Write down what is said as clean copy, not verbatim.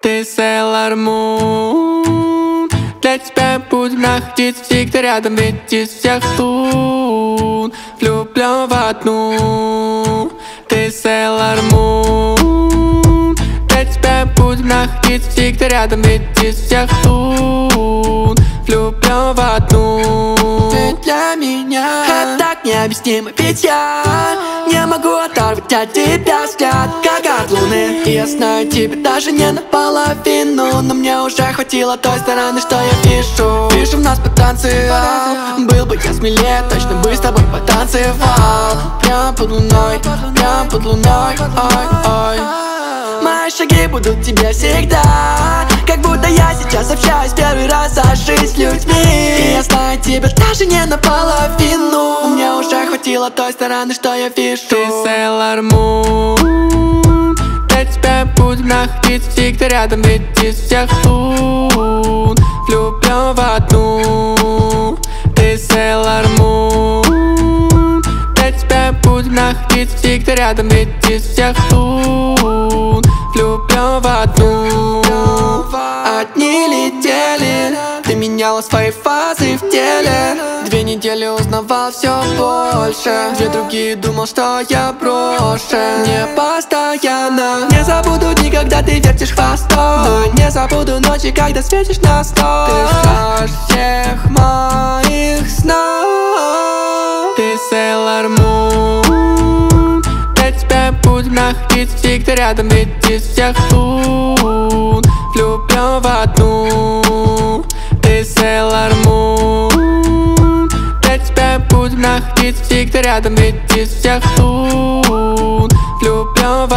Ты Sailor Moon. Для тебя будем находиться всегда рядом, ведь из всех лун влюблен в одну. Ты Sailor Moon. Для тебя будем находиться всегда рядом, ведь из всех лун влюблен в одну. Ты для меня это так необъяснимо, ведь я не могу оторвать от тебя взгляд, как от луны. И я знаю тебя даже не наполовину, но мне уже хватило той стороны, что я вижу. Вижу в нас потенциал. Был бы я смелее, точно бы с тобой потанцевал. Прям под луной, прям под луной, ой-ой. Мои шаги будут тебе всегда, как будто я сейчас общаюсь первый раз за жизнь с людьми. И я знаю тебя даже не наполовину, мне уже хватило той стороны, что я вижу. Ты Sailor Moon. Для тебя будем находиться всегда рядом, ведь из всех лун влюблен в одну. Ты Sailor Moon. Для тебя будем находиться всегда рядом, ведь из всех лун влюблен в одну. Одни летели, ты меняла свои фазы в теле. 2 недели узнавал все больше, 2 другие думал, что я брошен. Не постоянно, не забуду дни, когда ты вертишь хвостом, но не забуду ночи, когда светишь на стол. Ты страж всех моих снов. Ты Sailor Moon. Для тебя будем находиться всегда рядом, ведь из всех лун влюблен в одну. Ты Sailor Moon. Для тебя будем находиться всегда рядом, ведь из всех лун влюблен в